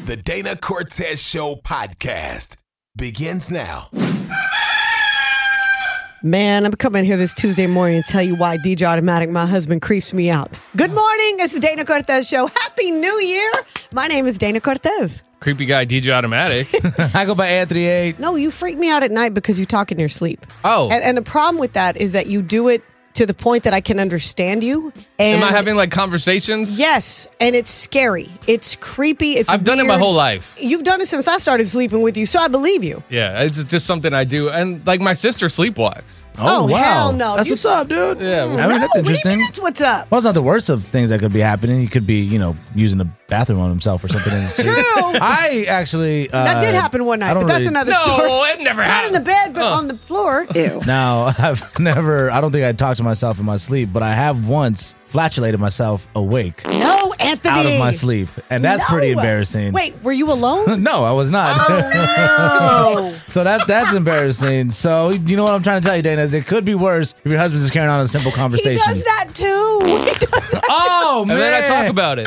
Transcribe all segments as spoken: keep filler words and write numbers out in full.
The Dana Cortez Show podcast begins now. Man, I'm coming here this Tuesday morning and tell you why D J Automatic, my husband, creeps me out. Good morning. It's the Dana Cortez Show. Happy New Year. My name is Dana Cortez. Creepy guy D J Automatic. I go by Anthony A. No, you freak me out at night because you talk in your sleep. Oh. And, and the problem with that is that you do it to the point that I can understand you. And Am I having like conversations? Yes, and it's scary. It's creepy. It's I've done it weird. my whole life. You've done it since I started sleeping with you, so I believe you. Yeah, it's just something I do. And like my sister sleepwalks. Oh, wow. hell no. That's You- what's up, dude. Yeah, I mean, well, No, that's what do you mean interesting. that's what's up? Well, it's not the worst of things that could be happening. He could be, you know, using the bathroom on himself or something. In his sleep. True. I actually... Uh, That did happen one I night, don't but that's really- another No, story. it never Not happened. in the bed, but Oh. on the floor. Ew. No, I've never... I don't think I talked to myself in my sleep, but I have once flatulated myself awake No, Anthony. out of my sleep. And that's No. pretty embarrassing. Wait, were you alone? No, I was not. Oh, So that that's embarrassing. So you know what I'm trying to tell you, Dana, is it could be worse if your husband's just carrying on a simple he conversation. does that too. He, does that. Oh man! And then I talk about it.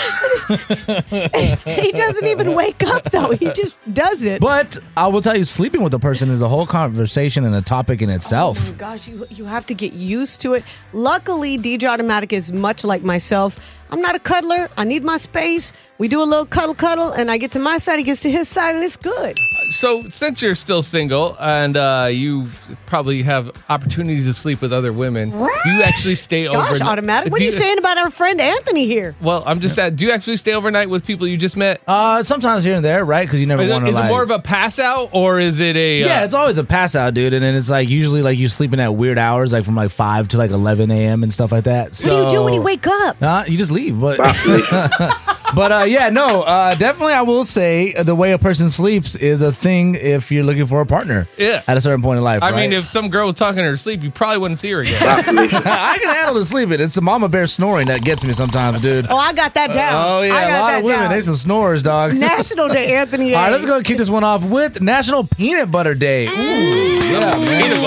He doesn't even wake up though. He just does it. But I will tell you, sleeping with a person is a whole conversation and a topic in Oh itself. my gosh, you you have to get used to it. Luckily, D J Automatic is much like myself. I'm not a cuddler. I need my space. We do a little cuddle cuddle, and I get to my side, he gets to his side, and it's good. So since you're still single and uh, you probably have opportunities to sleep with other women, do you actually stay Gosh, overnight? Automatic. What Do are you saying about our friend Anthony here? Well, I'm just saying, do you actually stay overnight with people you just met? Uh, sometimes here and there, right? Because you never Is, it, want to is like. it more of a pass out or is it a... yeah, uh, it's always a pass out, dude, and then it's like usually like you sleeping at weird hours, like from like five to like eleven a.m. and stuff like that. What do you do when you wake up? Uh, you just leave, but but uh, yeah, no, uh, definitely. I will say uh, the way a person sleeps is a thing if you're looking for a partner. Yeah. At a certain point in life. I right? mean, if some girl was talking in her sleep, you probably wouldn't see her again. I can handle the sleeping. It's the mama bear snoring that gets me sometimes, dude. Oh, I got that down. Oh I yeah, got a lot that of women. down. They some snorers, dog. National Day, Anthony. All right, A. let's go and kick this one off with National Peanut Butter Day. Ooh, yeah, man. Peanut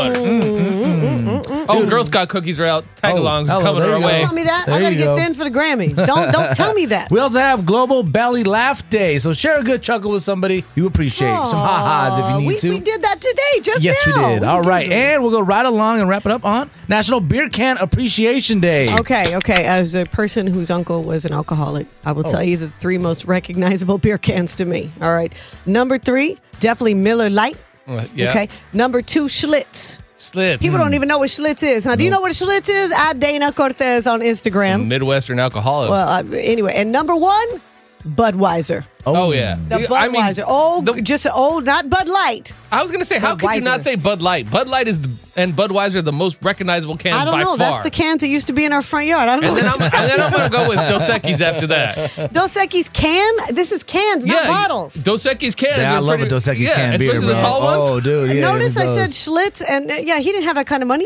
butter. Oh, Girl Scout cookies are out. Tag-alongs Oh, are hello, coming there our you way. go. Tell me that. There I gotta you get go. thin for the Grammys. Don't don't tell me that. We also have Global Belly Laugh Day, so share a good chuckle with somebody you appreciate. Some ha-has if you need we, to. We did that today, just Yes, now. we did. All right, that. and we'll go right along and wrap it up on National Beer Can Appreciation Day. Okay, okay. As a person whose uncle was an alcoholic, I will tell you the three most recognizable beer cans to me. All right. Number three, definitely Miller Lite. Uh, yeah. Okay. Number two, Schlitz. Schlitz. People don't even know what Schlitz is, huh? Do you know what Schlitz is? At Dana Cortez on Instagram. Midwestern alcoholic. Well, uh, anyway. And number one, Budweiser. oh, yeah. The Yeah, I mean, Budweiser. oh, the- just old, not Bud Light. I was going to say, how could you Budweiser. not say Bud Light? Bud Light is the, and Budweiser are the most recognizable cans I don't by know. far. That's the cans that used to be in our front yard. I don't and know. then I'm, and then I'm going to go with Dos Equis after that. Dos Equis can? This is cans, not bottles. Dos Equis cans. Yeah, I are love pretty, a Dos Equis yeah, can beer, especially bro. the tall ones. Oh, dude. Yeah, Notice I even said those. Schlitz, and uh, yeah, he didn't have that kind of money.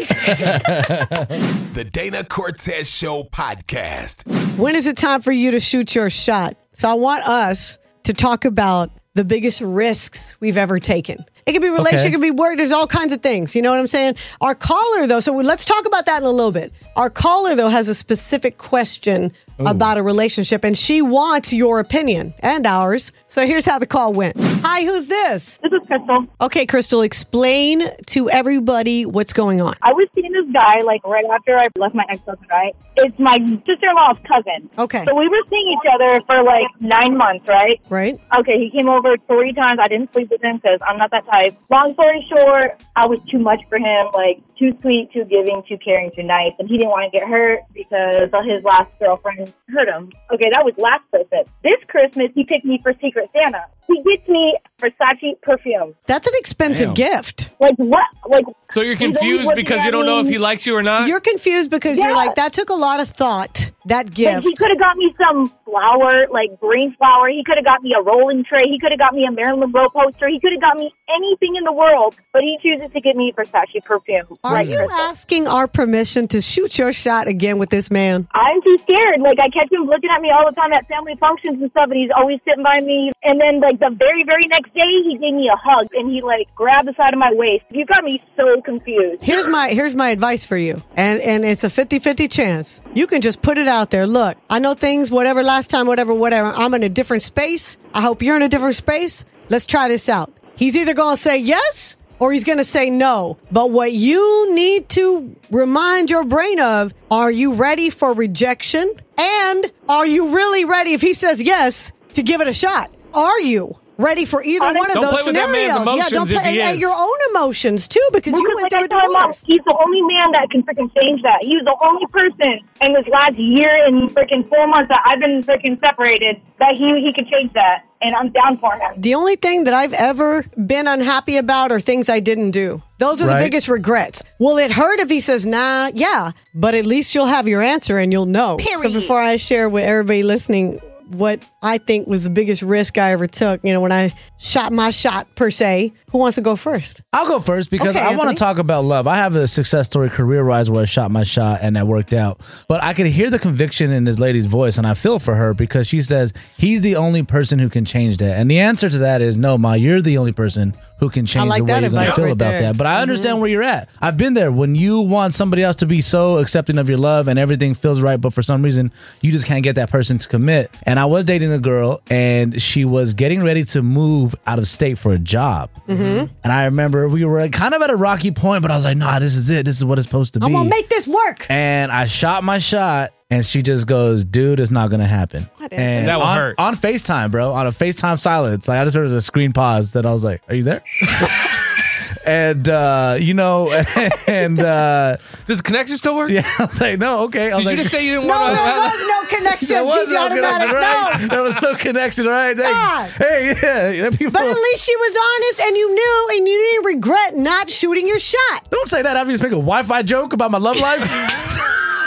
The Dana Cortez Show podcast. When is it time for you to shoot your shot? So I want us to talk about the biggest risks we've ever taken. It could be relationship, Okay. it could be work. There's all kinds of things. You know what I'm saying? Our caller, though, so let's talk about that in a little bit. Our caller, though, has a specific question about a relationship, and she wants your opinion and ours. So here's how the call went. Hi, who's this? This is Crystal. Okay, Crystal, explain to everybody what's going on. I was seeing this guy like right after I left my ex-husband, right? It's my sister-in-law's cousin. Okay. So we were seeing each other for like nine months, right? Right? Okay, he came over three times. I didn't sleep with him because I'm not that type. Long story short, I was too much for him, like too sweet, too giving, too caring, too nice. And he didn't want to get hurt because his last girlfriend hurt him. Okay, that was last Christmas. This Christmas, he picked me for Secret Santa. He gets me Versace perfume. That's an expensive Damn. gift. Like what? Like So you're he's always confused looking because at you don't know if me. he likes you or not? You're confused because you're Yeah. like, that took a lot of thought, that Like, gift. he could have got me some flour, like green flour. He could have got me a rolling tray. He could have got me a Marilyn Monroe poster. He could have got me anything in the world, but he chooses to get me Versace perfume. Are right, you Crystal. asking our permission to shoot your shot again with this man? I'm too scared. Like, I catch him looking at me all the time at family functions and stuff, and he's always sitting by me. And then, like, the very, very next day, he gave me a hug, and he, like, grabbed the side of my waist. You got me so confused. Here's my here's my advice for you. And and it's a fifty-fifty chance. You can just put it out there. Look, I know things, whatever, last time, whatever, whatever. I'm in a different space. I hope you're in a different space. Let's try this out. He's either going to say yes or he's going to say no. But what you need to remind your brain of, are you ready for rejection? And are you really ready, if he says yes, to give it a shot? Are you ready for either Honestly, one of Don't those play with that scenarios? man's emotions yeah, don't if play he and, and is. your own emotions too, because Well, you 'cause went like through I a told Mom, divorce. he's the only man that can freaking change that. He was the only person in this last year and freaking four months that I've been freaking separated that he he could change that. And I'm down for him. The only thing that I've ever been unhappy about are things I didn't do. Those are Right. the biggest regrets. Will it hurt if he says, nah? Yeah. But at least you'll have your answer and you'll know. So before I share with everybody listening what I think was the biggest risk I ever took, you know, when I shot my shot, per se, who wants to go first? I'll go first because Okay, I want Anthony. to talk about love. I have a success story career-wise where I shot my shot and that worked out. But I could hear the conviction in this lady's voice, and I feel for her because she says he's the only person who can change that. And the answer to that is no, Ma, you're the only person who can change like the way that you're going to advice feel right about there. that. But I understand where you're at. I've been there. When you want somebody else to be so accepting of your love and everything feels right, but for some reason you just can't get that person to commit. And I was dating a girl, and she was getting ready to move out of state for a job. Mm-hmm. And I remember we were kind of at a rocky point, but I was like, nah, this is it. This is what it's supposed to be. I'm going to make this work. And I shot my shot, and she just goes, dude, it's not going to happen. What, And That will on, hurt. on FaceTime, bro, on a FaceTime silence. Like, I just heard the screen pause that I was like, are you there? And, uh, you know, and, uh, Does the connection still work? yeah, I was like, no, okay. I was Did like, you just say you didn't No, want there to? was no connection. there was D J no Automatic. connection, right? No. There was no connection, all right? Thanks. God. Hey, yeah. yeah, people, But at least she was honest, and you knew, and you didn't regret not shooting your shot. don't say that after you just make a Wi-Fi joke about my love life.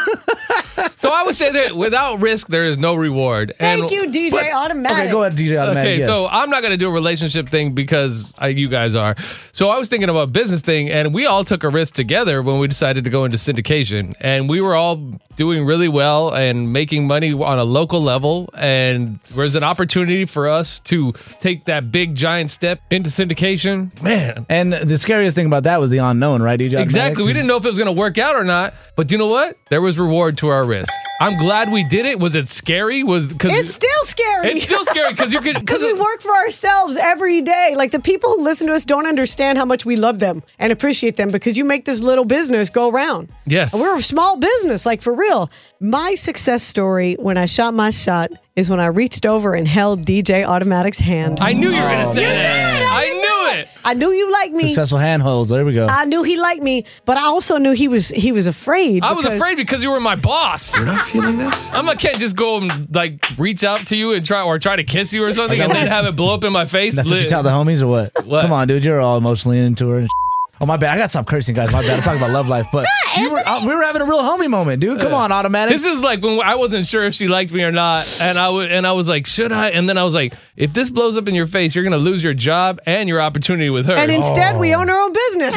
So I would say that without risk, there is no reward. Thank And- you, D J But- Automatic. Okay, go ahead, D J Automatic. Okay, yes. so I'm not going to do a relationship thing because I, you guys are. So I was thinking about a business thing, and we all took a risk together when we decided to go into syndication. And we were all doing really well and making money on a local level. And there's an opportunity for us to take that big, giant step into syndication. Man. And the scariest thing about that was the unknown, right, D J? Exactly. We didn't know if it was going to work out or not. But you know what? There was reward to our risk. I'm glad we did it. Was it scary? Was because It's still scary. It's still scary because you could Because we work for ourselves every day. Like, the people who listen to us don't understand how much we love them and appreciate them, because you make this little business go around. Yes. And we're a small business, like, for real. My success story when I shot my shot is when I reached over and held D J Automatic's hand. I knew you were going to say You that. knew it, I you knew knew it. I knew you liked me. Successful handholds. There we go. I knew he liked me, but I also knew he was he was afraid. I was because- afraid because you were my boss. You're not feeling this? I'm, I can't just go and like reach out to you and try or try to kiss you or something and then have it blow up in my face. That's what you Lit. tell the homies or what? What? Come on, dude. You're all emotionally into her. And oh, my bad. I got to stop cursing, guys. My bad. I'm talking about love life. But you were, uh, we were having a real homie moment, dude. Come on, Automatic. This is like when I wasn't sure if she liked me or not, and I w- and I was like, should I? And then I was like, if this blows up in your face, you're gonna lose your job and your opportunity with her. And instead, we own our own business.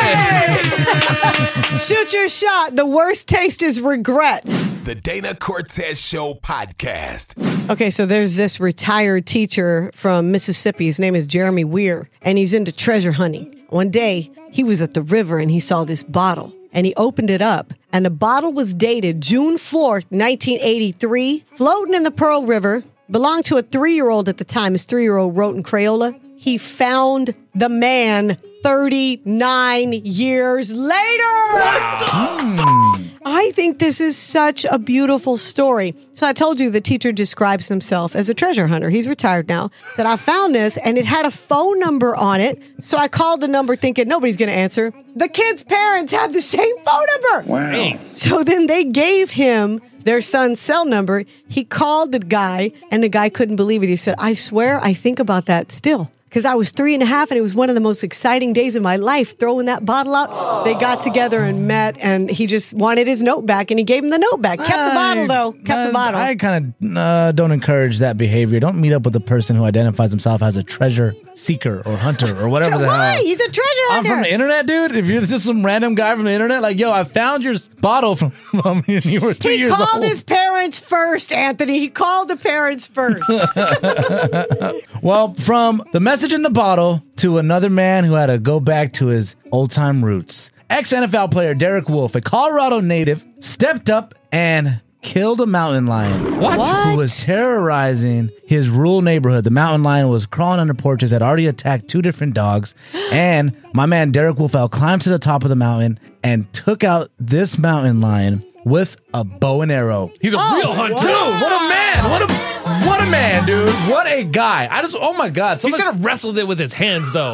Hey! Shoot your shot. The worst taste is regret. The Dana Cortez Show podcast. Okay, so there's this retired teacher from Mississippi. His name is Jeremy Weir, and he's into treasure hunting. One day, he was at the river and he saw this bottle, and he opened it up, and the bottle was dated June fourth, nineteen eighty-three, floating in the Pearl River, belonged to a three-year-old at the time. His three-year-old wrote in Crayola. He found the man thirty-nine years later. I think this is such a beautiful story. So I told you the teacher describes himself as a treasure hunter. He's retired now. Said, I found this, and it had a phone number on it. So I called the number thinking nobody's going to answer. The kid's parents have the same phone number. Wow. So then they gave him their son's cell number. He called the guy, and the guy couldn't believe it. He said, I swear I think about that still. because I was three and a half and it was one of the most exciting days of my life throwing that bottle out. They got together and met, and he just wanted his note back, and he gave him the note back. Kept the bottle, though. Kept I, the bottle. I kind of uh, don't encourage that behavior. Don't meet up with a person who identifies himself as a treasure seeker or hunter or whatever the Why? hell. He's a treasure I'm hunter. from the internet, dude. If you're just some random guy from the internet, like, yo, I found your bottle from, from you were three He years called old. his parents first, Anthony. He called the parents first. Well, from the message in the bottle to another man who had to go back to his old-time roots. Ex-N F L player Derek Wolfe, a Colorado native, stepped up and killed a mountain lion. What? Who was terrorizing his rural neighborhood. The mountain lion was crawling under porches, had already attacked two different dogs, and my man Derek Wolfe climbed to the top of the mountain and took out this mountain lion with a bow and arrow. He's a Oh, real hunter. Dude, what a man! What a what a man, dude! What a guy! I just, oh my god! So He much- should have wrestled it with his hands, though.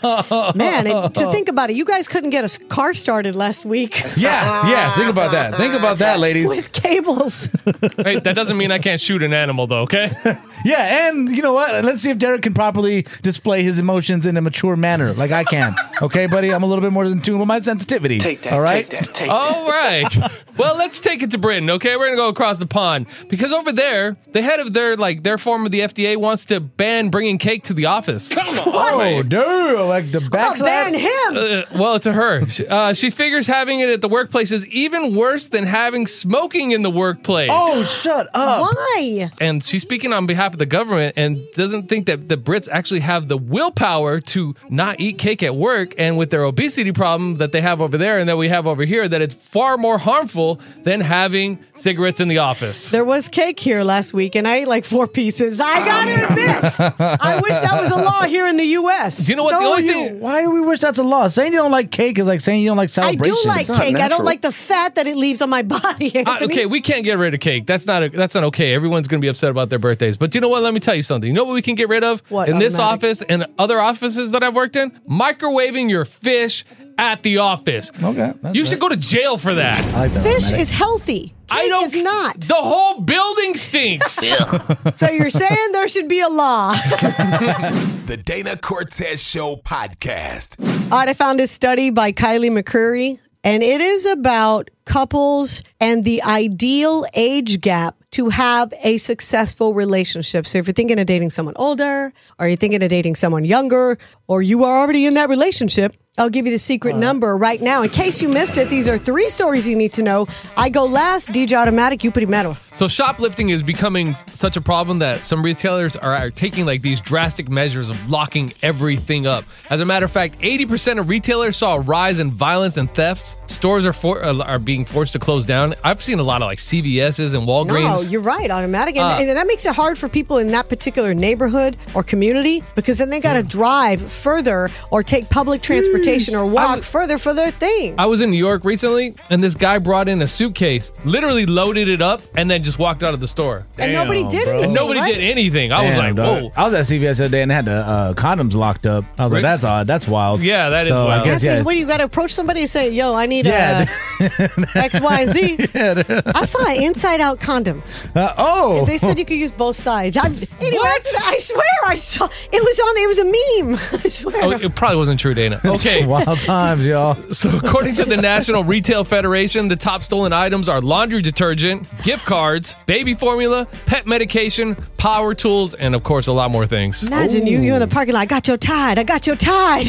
Man, and to think about it, you guys couldn't get a car started last week yeah, yeah. Think about that. Think about that, ladies. with cables. Hey, that doesn't mean I can't shoot an animal, though, okay? Yeah, and you know what? Let's see if Derek can properly display his emotions in a mature manner, like I can. Okay, buddy, I'm a little bit more in tune with my sensitivity. Take that, all right? take that, take All right. Well, let's take it to Britain, okay? We're going to go across the pond because over there, the head of their like their form of the F D A wants to ban bringing cake to the office. Oh, dude, like the Oh, ban backside. him. Uh, well, to her. She- Uh, she figures having it at the workplace is even worse than having smoking in the workplace. Oh, shut up! Why? And she's speaking on behalf of the government and doesn't think that the Brits actually have the willpower to not eat cake at work, and with their obesity problem that they have over there and that we have over here, that it's far more harmful than having cigarettes in the office. There was cake here last week, and I ate like four pieces. I gotta admit, I wish that was a law here in the U S. Do you know what No, the only you- thing? why do we wish that's a law? Saying you don't like cake is like saying you don't like I do celebrations. like not cake. I don't natural. like the fat that it leaves on my body. Uh, Anthony. okay, we can't get rid of cake. That's not a, that's not okay. Everyone's going to be upset about their birthdays. But you know what? Let me tell you something. You know what we can get rid of What, in this automatic? office and other offices that I've worked in? Microwaving your fish at the office. Okay, that's You right. should go to jail for that. I like that. Fish automatic. is healthy. Cake I don't. is not. The whole building stinks. So you're saying there should be a law. The Dana Cortez Show podcast. All right, I found this study by Kylie McCreary, and it is about couples and the ideal age gap to have a successful relationship. So if you're thinking of dating someone older, or you're thinking of dating someone younger, or you are already in that relationship, I'll give you the secret number right now. In case you missed it, these are three stories you need to know. I go last, D J Automatic, you primero. So shoplifting is becoming such a problem that some retailers are, are taking like these drastic measures of locking everything up. As a matter of fact, eighty percent of retailers saw a rise in violence and theft. Stores are for, uh, are being forced to close down. I've seen a lot of like C V S's and No, Walgreens. you're right, Automatic. And, Uh, and that makes it hard for people in that particular neighborhood or community because then they got to drive further or take public transportation or walk was- further for their thing. I was in New York recently, and this guy brought in a suitcase, literally loaded it up, and then just walked out of the store. and nobody Damn, did bro. anything. And nobody right? did anything. I was Damn, like, dog. whoa. I was at C V S the other day and they had the uh, condoms locked up. I was Right. like, that's odd. That's wild. Yeah, that is so wild. I guess, Anthony, yeah. what do you got to approach somebody and say, yo, I need Yeah. uh, X, Y, and Z? I saw an inside out condom. Uh, oh. They said you could use both sides. I, anyway, What? I swear I saw it was on, it was a meme. I swear. Oh, it probably wasn't true, Dana. Okay. Wild times, y'all. So, according to the National Retail Federation, the top stolen items are laundry detergent, gift cards, baby formula, pet medication, power tools, and of course, a lot more things. Imagine you, you in the parking lot. I got your tide. I got your tide.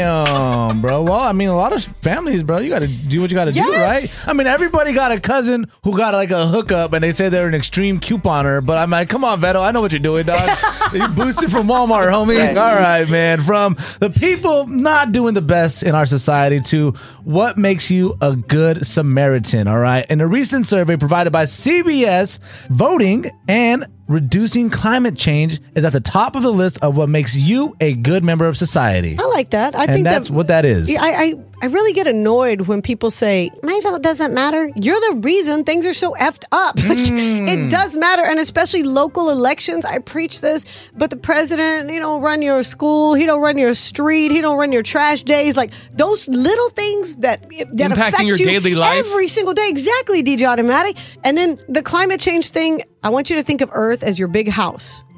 Damn, bro. Well, I mean, a lot of families, bro, you got to do what you got to do, Yes. right? I mean, everybody got a cousin who got like a hookup and they say they're an extreme couponer, but I'm like, come on, Veto, I know what you're doing, dog. You boosted from Walmart, homie. All right, man. From the people not doing the best in our society to what makes you a good Samaritan, all right? In a recent survey provided by C B S, voting and reducing climate change is at the top of the list of what makes you a good member of society. I like that. I And think that's that, what that is. Yeah, I, I I really get annoyed when people say my vote doesn't matter. You're the reason things are so effed up. Mm. It does matter, and especially local elections. I preach this, but the president, he don't run your school, he don't run your street, he don't run your trash days. Like those little things that that Impacting affect your you daily life. every single day. Exactly, D J Automatic. And then the climate change thing. I want you to think of Earth as your big house.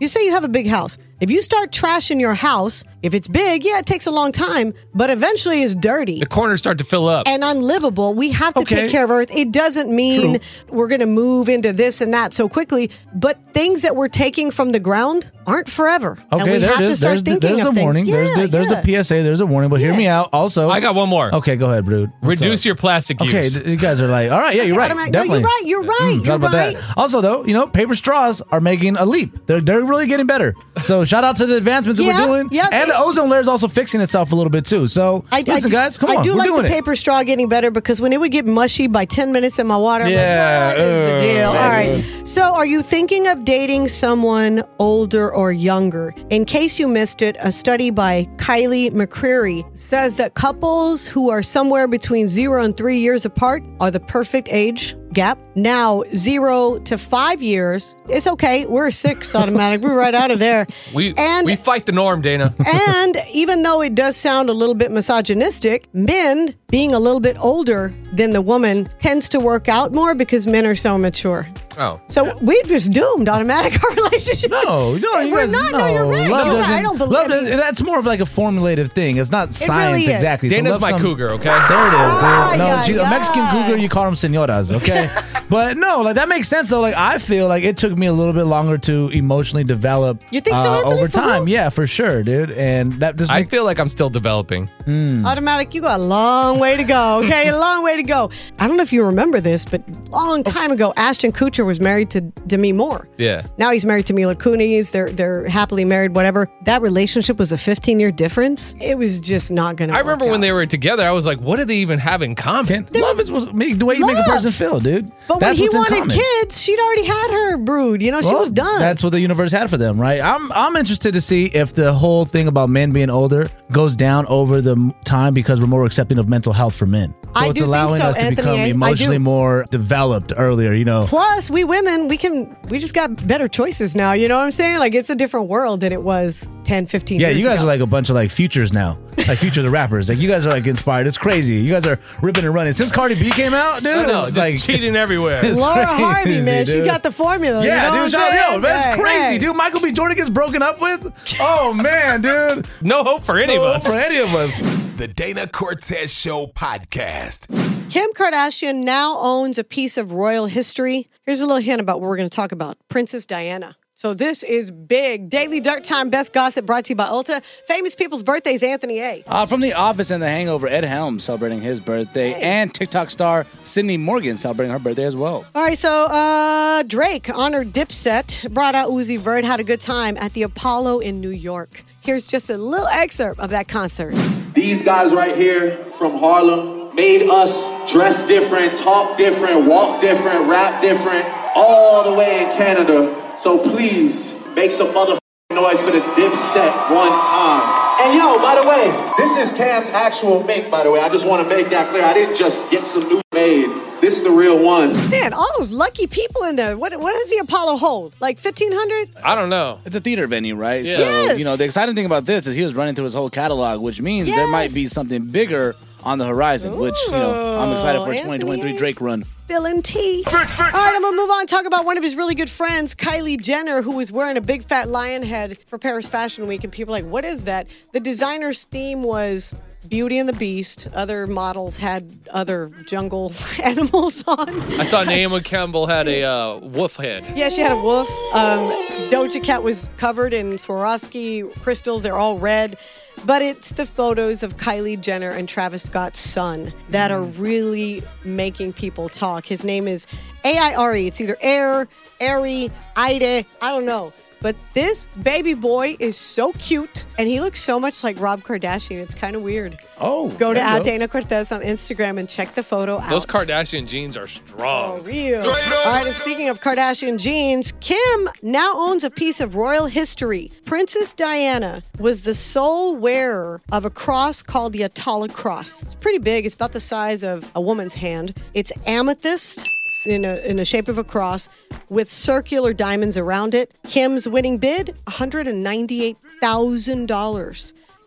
You say you have a big house. If you start trashing your house, if it's big, yeah, it takes a long time, but eventually it's dirty. The corners start to fill up. And unlivable. We have to Okay. take care of Earth. It doesn't mean True. we're going to move into this and that so quickly, but things that we're taking from the ground aren't forever. and Okay, we there have it to is. start There's the, thinking there's of the things. warning. there's Yeah, the there's yeah. the P S A. There's a warning. But hear me out. Also, I got one more. Okay, go ahead, Brood. What's Reduce up? your plastic Okay, use. th- you guys are like, all right, yeah, you're right. Automatic- Definitely. No, you're right. You're right. Mm, you're thought about right. that. Also, though, you know, paper straws are making a leap. They're they're really getting better. So shout out to the advancements that Yeah, we're doing, yeah, and they- the ozone layer is also fixing itself a little bit too. So I, listen, I, guys, come I on, do we're like doing the it. paper straw getting better because when it would get mushy by ten minutes in my water, I'm Yeah, like, what is the uh, deal? All exactly. right. So, are you thinking of dating someone older or younger? In case you missed it, a study by Kylie McCreary says that couples who are somewhere between zero and three years apart are the perfect age gap. Now, zero to five years, it's okay. We're six automatic. We're right out of there. We and we fight the norm, Dana. and even though it does sound a little bit misogynistic, men being a little bit older than the woman tends to work out more because men are so mature. Oh. So we're just doomed automatic our relationship. No, no, you We're guys, not. no, No, you're right. love You're right. doesn't. I don't believe love it. doesn't, that's more of like a formulative thing. It's not science really is. exactly. So Dana's love my comes- cougar, okay? There it is, dude. Ay, no, ay, she- a Mexican ay. cougar, you call them senoras, okay? But no, like that makes sense though. Like I feel like it took me a little bit longer to emotionally develop. You think so, uh, Anthony, over for time? real? Yeah, for sure, dude. And that just I makes feel like I'm still developing. Automatic, you got a long way to go. Okay, a long way to go. I don't know if you remember this, but long time ago, Ashton Kutcher was married to Demi Moore. Yeah. Now he's married to Mila Kunis. They're they're happily married. Whatever. That relationship was a fifteen year difference. It was just not gonna. I remember when they were together, I was like, what do they even have in common? Can't- love is what make the way you make a Love. person feel, dude. But That's when he what's in wanted common. kids, she'd already had her brood. You know, she Well, was done. That's what the universe had for them, right? I'm I'm interested to see if the whole thing about men being older goes down over the m- time because we're more accepting of mental health for men. So I it's do think allowing so, us to Anthony. become I- I emotionally do. more developed earlier, you know. Plus, we women, we can, we just got better choices now. You know what I'm saying? Like, it's a different world than it was ten, fifteen Yeah, years you guys ago. are like a bunch of like futures now. Like Future the rappers. Like you guys are like inspired. It's crazy. You guys are ripping and running. Since Cardi B came out, dude, I know, it's just like cheating everywhere. It's Laura Harvey, crazy, man. She dude. got the formula. Yeah, you know dude, what I'm shout saying? yo, that's Hey, crazy, hey. dude. Michael B. Jordan gets broken up with. Oh man, dude. No hope for any No of hope us. for any of us. The Dana Cortez Show podcast. Kim Kardashian now owns a piece of royal history. Here's a little hint about what we're going to talk about. Princess Diana. So this is big. Daily Dirt Time Best Gossip brought to you by Ulta. Famous people's birthdays, Anthony A. Uh, from The Office and The Hangover, Ed Helms celebrating his birthday, and TikTok star Sydney Morgan celebrating her birthday as well. All right, so uh, Drake honored Dipset, brought out Uzi Vert, had a good time at the Apollo in New York. Here's just a little excerpt of that concert. These guys right here from Harlem made us dress different, talk different, walk different, rap different, all the way in Canada. So please make some motherfucking noise for the Dipset one time. And yo, by the way, this is Cam's actual mink, by the way. I just want to make that clear. I didn't just get some new made. This is the real one. Man, all those lucky people in there. What, what does the Apollo hold? Like fifteen hundred? I don't know. It's a theater venue, right? Yeah. So, Yes. you know, the exciting thing about this is he was running through his whole catalog, which means there Yes. might be something bigger on the horizon, which, you know, I'm excited for a Anthony. twenty twenty-three Drake run. Spilling tea. All right, I'm going to move on and talk about one of his really good friends, Kylie Jenner, who was wearing a big fat lion head for Paris Fashion Week. And people are like, what is that? The designer's theme was Beauty and the Beast. Other models had other jungle animals on. I saw Naomi Campbell had a uh, wolf head. Yeah, she had a wolf. Um, Doja Cat was covered in Swarovski crystals. They're all red. But it's the photos of Kylie Jenner and Travis Scott's son that are really making people talk. His name is A I R E. It's either Air, Airy, Ida, I don't know. But this baby boy is so cute, and he looks so much like Rob Kardashian. It's kind of weird. Oh, Go to there you at go. Dana Cortez on Instagram and check the photo out. Those Kardashian jeans are Oh, strong. real. All right, and speaking of Kardashian jeans, Kim now owns a piece of royal history. Princess Diana was the sole wearer of a cross called the Atala Cross. It's pretty big. It's about the size of a woman's hand. It's amethyst in a, in the shape of a cross with circular diamonds around it. Kim's winning bid, one hundred ninety-eight thousand dollars.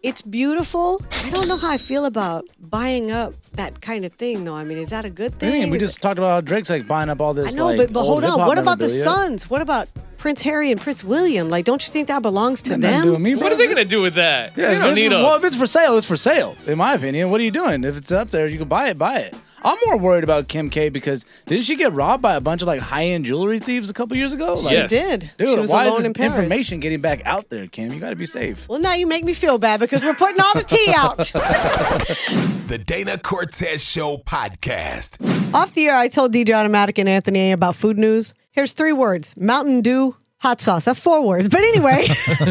It's beautiful. I don't know how I feel about buying up that kind of thing, though. I mean, is that a good I thing? mean, we Is just it- talked about how Drake's like buying up all this. I know, like, but, but old hold on. hip-hop What about the memorabilia. sons? What about Prince Harry and Prince William? Like, don't you think that belongs to Got nothing to do with them? me, What bro. are they gonna do with that? Yeah, they if don't it's need for- a. well, if it's for sale, it's for sale. In my opinion, what are you doing? If it's up there, you can buy it. Buy it. I'm more worried about Kim K because didn't she get robbed by a bunch of like high-end jewelry thieves a couple years ago? Like, Yes. She did. Dude, she was why alone is this in Paris. information getting back out there, Kim? You got to be safe. Well, now you make me feel bad because we're putting all the tea out. The Dana Cortez Show podcast. Off the air, I told D J Automatic and Anthony A about food news. Here's three words: Mountain Dew, hot sauce. That's four words. But anyway,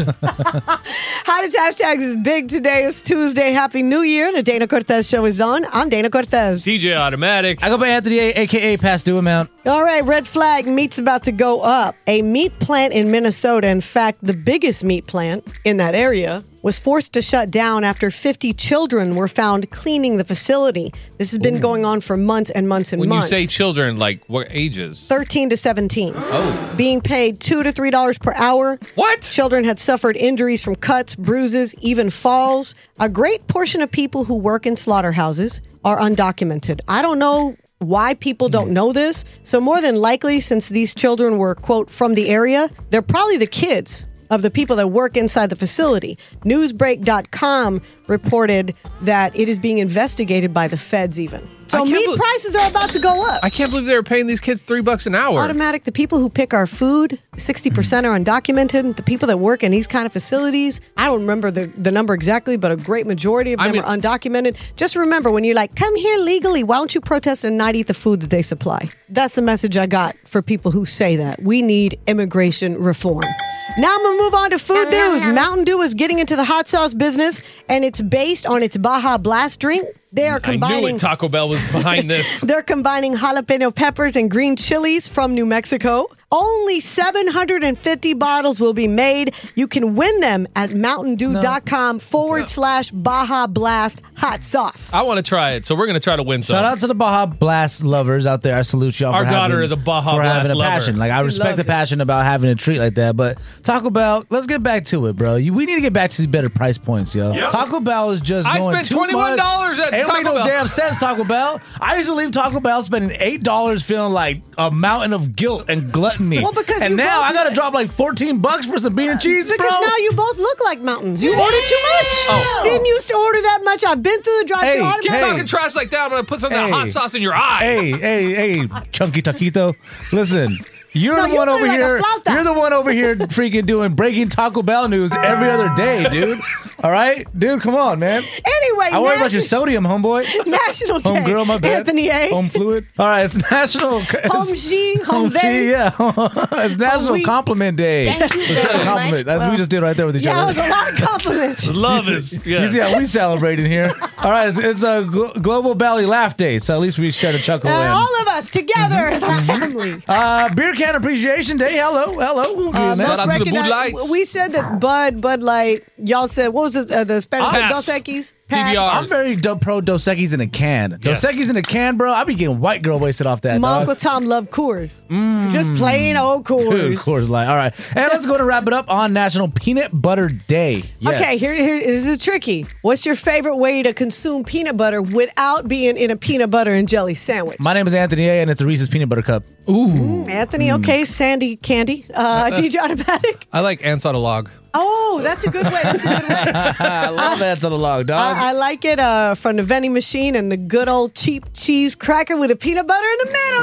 Hottest Hashtags is big today. It's Tuesday. Happy New Year. The Dana Cortez Show is on. I'm Dana Cortez. D J Automatic. I go by Anthony A, a k a. Past Due Amount. All right, red flag. Meat's about to go up. A meat plant in Minnesota, in fact, the biggest meat plant in that area, was forced to shut down after fifty children were found cleaning the facility. This has been going on for months and months and When months. you say children, like what ages? thirteen to seventeen. Oh. Being paid two to three dollars per hour. What? Children had suffered injuries from cuts, bruises, even falls. A great portion of people who work in slaughterhouses are undocumented. I don't know why people don't know this. So more than likely, since these children were, quote, from the area, they're probably the kids of the people that work inside the facility. Newsbreak dot com reported that it is being investigated by the feds even. So I can't meat bel- prices are about to go up. I can't believe they were paying these kids three bucks an hour. Automatic, the people who pick our food, sixty percent are undocumented. The people that work in these kind of facilities, I don't remember the, the number exactly, but a great majority of I them mean- are undocumented. Just remember, when you're like, come here legally, why don't you protest and not eat the food that they supply? That's the message I got for people who say that. We need immigration reform. Now I'm going to move on to food news. Mountain Dew is getting into the hot sauce business, and it's based on its Baja Blast drink. They are I knew combining... it. Taco Bell was behind this. They're combining jalapeno peppers and green chilies from New Mexico. Only seven hundred fifty bottles will be made. You can win them at mountain dew dot com forward slash Baja Blast hot sauce. I want to try it, so we're gonna try to win some. Shout out to the Baja Blast lovers out there. I salute y'all. Our for daughter having, is a Baja for Blast having a lover. passion. Like I She respect the loves it. passion about having a treat like that. But Taco Bell, let's get back to it, bro. You, we need to get back to these better price points, yo. Taco Bell is just I going spent too twenty-one much. dollars at It don't Taco make no Bell. damn sense, Taco Bell. I used to leave Taco Bell spending eight dollars, feeling like a mountain of guilt and gluttony. Well, because and you now both- I gotta drop like fourteen bucks for some bean and cheese, Because bro. now you both look like mountains. You order too much. Oh. Didn't used to order that much. I've been through the drive-thru. Hey, automatic. Keep Hey. talking trash like that. I'm gonna put some of that Hey. hot sauce in your eye. Hey, hey, hey, Chunky Taquito. Listen, you're No, the you one look over like a here. flauta. You're the one over here freaking doing breaking Taco Bell news every other day, dude. All right? Dude, come on, man. Anyway, I worry about your nation- sodium, homeboy. National Day. Home girl, my bad. Anthony A. Home fluid. All right, it's National. Home she, home Home she, they. yeah. It's National we- Compliment Day. Thank you very Compliment. much. That's what we just did right there with each Yeah, other. it was a lot of compliments. Love is. Yeah. You see how we celebrating here? All right, it's, it's a glo- Global Belly Laugh Day, so at least we share a chuckle Uh, in. all of us together as a family. Uh, Beer Can Appreciation Day. Hello, hello. We'll do Uh, that. Shout out to the Bud recognized- Lights. We said that Bud, Bud Light. Y'all said what was this, uh, the Spanish Pabst. Dos Equis? P B R. I'm very do- pro Dos Equis in a can. Dos Yes. Equis in a can, bro. I be getting white girl wasted off that. My dog. Uncle Tom loved Coors. Just plain old Coors. Dude, Coors Light. All right, and let's go to wrap it up on National Peanut Butter Day. Yes. Okay, here, here this is tricky. What's your favorite way to consume peanut butter without being in a peanut butter and jelly sandwich? My name is Anthony A, and it's a Reese's Peanut Butter Cup. Anthony, okay, Sandy Candy, uh, D J Automatic. I like ants on a log. Oh, that's a good way. That's a good way. I love that on the log, dog. I, I like it uh, from the vending machine and the good old cheap cheese cracker with a peanut butter in the middle.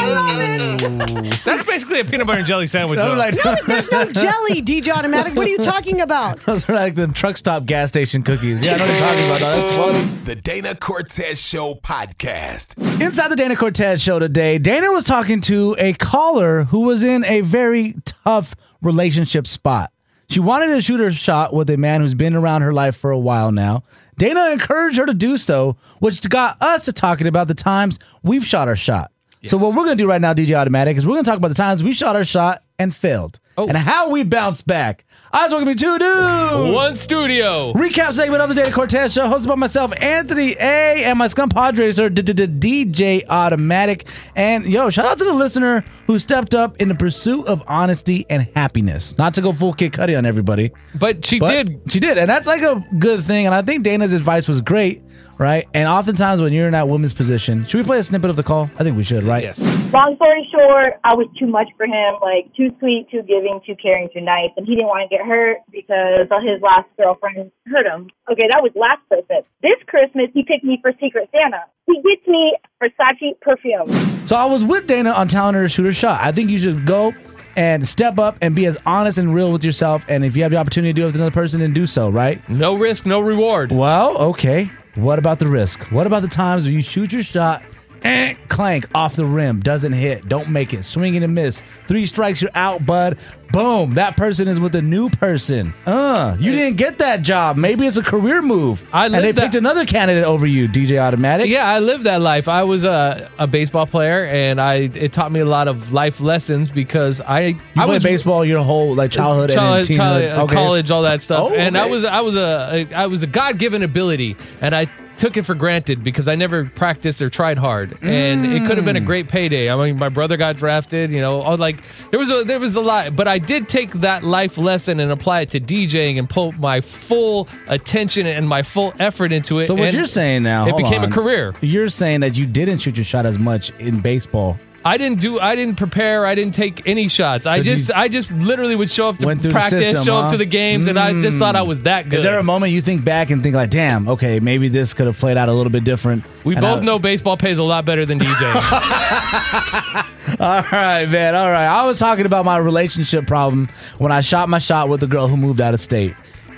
I love it. That's basically a peanut butter and jelly sandwich. I'm though. like, No, but there's no jelly, D J Automatic. What are you talking about? those are like the truck stop gas station cookies. Yeah, I know what you're talking about. Dog. That's funny. The Dana Cortez Show podcast. Inside the Dana Cortez show today, Dana was talking to a caller who was in a very tough relationship spot. She wanted to shoot her shot with a man who's been around her life for a while now. Dana encouraged her to do so, which got us to talking about the times we've shot our shot. So what we're going to do right now, D J Automatic, is we're going to talk about the times we shot our shot and failed. Oh. And how we bounced back. I was welcome to two dudes. One studio. Recap segment of the Dana Cortez Show, hosted by myself, Anthony A, and my scum padre, sir, D J Automatic. And yo, shout out to the listener who stepped up in the pursuit of honesty and happiness. Not to go full Kid Cudi on everybody, But she but did. she did, and that's like a good thing. And I think Dana's advice was great, right? And oftentimes when you're in that woman's position, should we play a snippet of the call? I think we should, right? Yes. Long story short, I was too much for him, like too sweet, too giving, too caring, too nice, and he didn't want to get hurt because his last girlfriend hurt him. Okay, that was last Christmas. This Christmas, he picked me for Secret Santa. He gets me Versace perfume. So I was with Dana on telling her to shoot her shot. I think you should go and step up and be as honest and real with yourself. And if you have the opportunity to do it with another person, then do so, right? No risk, no reward. Well, okay. What about the risk? What about the times where you shoot your shot, eh, clank off the rim, doesn't hit, don't make it, swing and a miss, three strikes, you're out, bud. Boom, that person is with a new person. Uh, you didn't get that job. Maybe it's a career move. I and they lived that- picked another candidate over you, D J Automatic. Yeah, I lived that life. I was a, a baseball player, and I it taught me a lot of life lessons because I You I played was baseball your whole like childhood, Childhood, and then childhood, teenhood. uh, Okay. college, all that stuff. Oh, And I okay. was I was a, a I was a God given ability, and I took it for granted because I never practiced or tried hard, and it could have been a great payday. I mean, my brother got drafted, you know, all, like there was a there was a lot, but I did take that life lesson and apply it to DJing and put my full attention and my full effort into it. So what and you're saying now? it hold became on. a career. You're saying that you didn't shoot your shot as much in baseball. I didn't do. I didn't prepare. I didn't take any shots. I So just. you I just literally would show up to went through the practice, system, show huh? up to the games, and I just thought I was that good. Is there a moment you think back and think like, damn, okay, maybe this could have played out a little bit different? we And both I- know baseball pays a lot better than DJing. All right, man. All right. I was talking about my relationship problem when I shot my shot with the girl who moved out of state.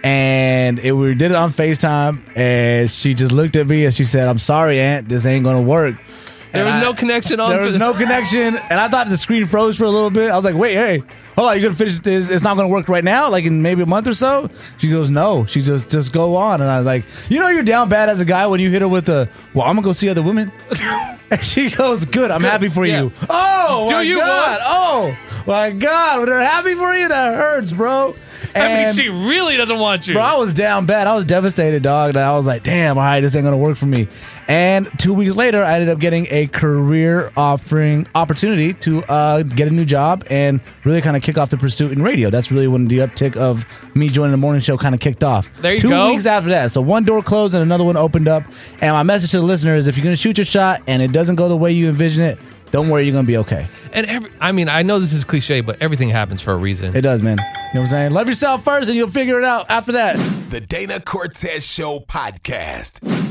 And it, we did it on FaceTime, and she just looked at me and she said, I'm sorry, Aunt, this ain't going to work. There And was I- no connection on. There was no connection, and I thought the screen froze for a little bit. I was like, "Wait, hey, hold on, you gonna finish this? It's not gonna work right now, like in maybe a month or so." She goes, "No." She just just go on, and I was like, "You know, you're down bad as a guy when you hit her with the, well, I'm gonna go see other women." And she goes, "Good, I'm happy for Yeah. you." Oh Do my you god! Oh my god! When they're happy for you, that hurts, bro. I mean, And- she really doesn't want you. Bro, I was down bad. I was devastated, dog. And I was like, damn, all right, this ain't going to work for me. And two weeks later, I ended up getting a career offering opportunity to uh, get a new job and really kind of kick off the pursuit in radio. That's really when the uptick of me joining the morning show kind of kicked off. There you two go. weeks after that. So one door closed and another one opened up. And my message to the listener is if you're going to shoot your shot and it doesn't go the way you envision it, don't worry, you're going to be okay. And every, I mean, I know this is cliche, but everything happens for a reason. It does, man. You know what I'm saying? Love yourself first and you'll figure it out after that. The Dana Cortez Show podcast.